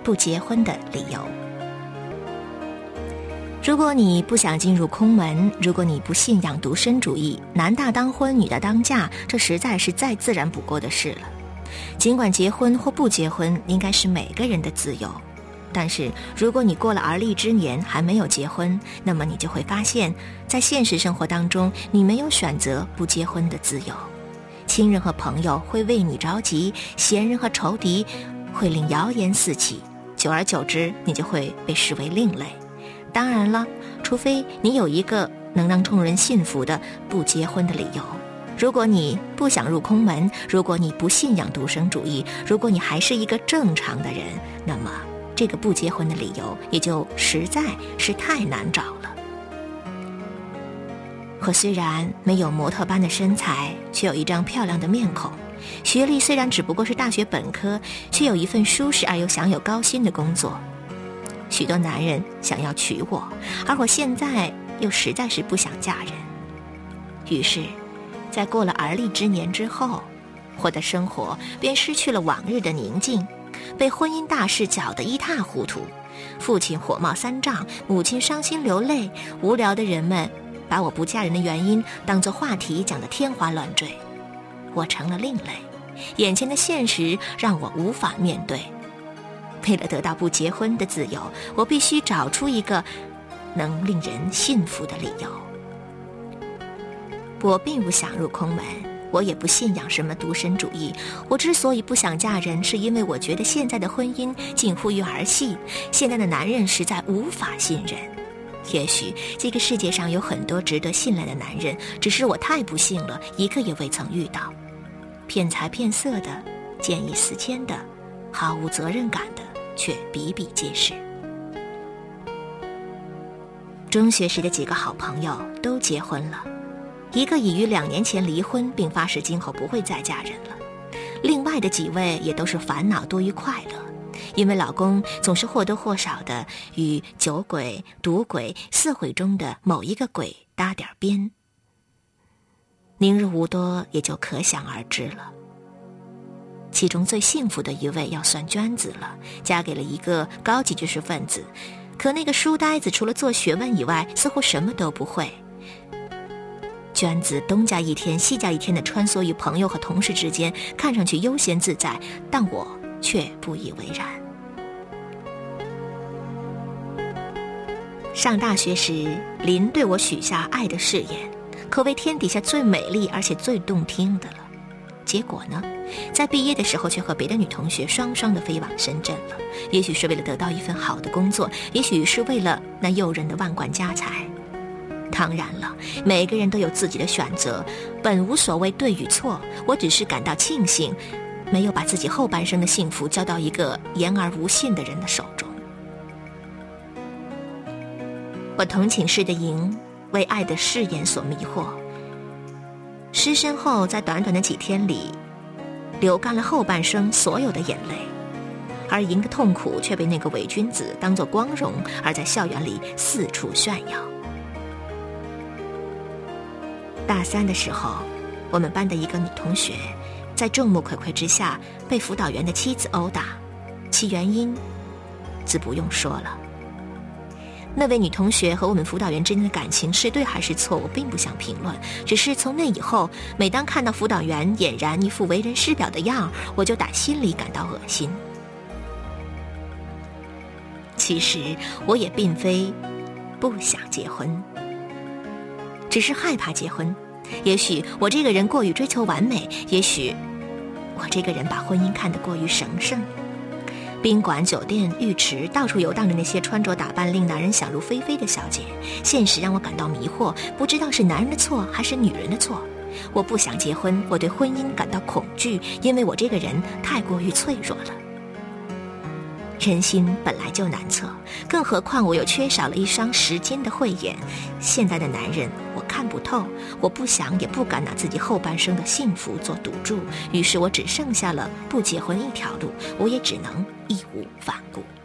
不结婚的理由。如果你不想进入空门，如果你不信仰独身主义，男大当婚，女大当嫁，这实在是再自然不过的事了。尽管结婚或不结婚应该是每个人的自由，但是如果你过了而立之年还没有结婚，那么你就会发现，在现实生活当中，你没有选择不结婚的自由。亲人和朋友会为你着急，闲人和仇敌会令谣言四起，久而久之，你就会被视为另类。当然了，除非你有一个能让众人信服的不结婚的理由。如果你不想入空门，如果你不信仰独身主义，如果你还是一个正常的人，那么这个不结婚的理由也就实在是太难找了。我虽然没有模特般的身材，却有一张漂亮的面孔，学历虽然只不过是大学本科，却有一份舒适而又享有高薪的工作。许多男人想要娶我，而我现在又实在是不想嫁人。于是在过了而立之年之后，我的生活便失去了往日的宁静，被婚姻大事搅得一塌糊涂。父亲火冒三丈，母亲伤心流泪，无聊的人们把我不嫁人的原因当作话题讲得天花乱坠。我成了另类，眼前的现实让我无法面对。为了得到不结婚的自由，我必须找出一个能令人信服的理由。我并不想入空门，我也不信仰什么独身主义。我之所以不想嫁人，是因为我觉得现在的婚姻近乎于儿戏，现在的男人实在无法信任。也许这个世界上有很多值得信赖的男人，只是我太不幸了，一个也未曾遇到。骗财骗色的，见异思迁的，毫无责任感的却比比皆是。中学时的几个好朋友都结婚了，一个已于2年前离婚，并发誓今后不会再嫁人了。另外的几位也都是烦恼多于快乐，因为老公总是或多或少的与酒鬼、赌鬼、色鬼中的某一个鬼搭点边。宁日无多也就可想而知了。其中最幸福的一位要算娟子了，嫁给了一个高级知识分子，可那个书呆子除了做学问以外，似乎什么都不会。娟子东家一天西家一天的穿梭于朋友和同事之间，看上去悠闲自在，但我却不以为然。上大学时，林对我许下爱的誓言，可谓天底下最美丽而且最动听的了。结果呢，在毕业的时候却和别的女同学双双的飞往深圳了，也许是为了得到一份好的工作，也许是为了那诱人的万贯家财。当然了，每个人都有自己的选择，本无所谓对与错，我只是感到庆幸，没有把自己后半生的幸福交到一个言而无信的人的手中。我同寝室的莹为爱的誓言所迷惑，失身后在短短的几天里流干了后半生所有的眼泪，而莹的痛苦却被那个伪君子当作光荣，而在校园里四处炫耀。大3的时候，我们班的一个女同学在众目睽睽之下被辅导员的妻子殴打，其原因自不用说了。那位女同学和我们辅导员之间的感情是对还是错，我并不想评论，只是从那以后，每当看到辅导员俨然一副为人师表的样，我就打心里感到恶心。其实我也并非不想结婚，只是害怕结婚。也许我这个人过于追求完美，也许我这个人把婚姻看得过于神圣。宾馆、酒店、浴池，到处游荡着那些穿着打扮令男人想入非非的小姐。现实让我感到迷惑，不知道是男人的错还是女人的错。我不想结婚，我对婚姻感到恐惧，因为我这个人太过于脆弱了。人心本来就难测，更何况我又缺少了一双识金的慧眼。现在的男人我看不透，我不想也不敢拿自己后半生的幸福做赌注，于是我只剩下了不结婚一条路，我也只能义无反顾。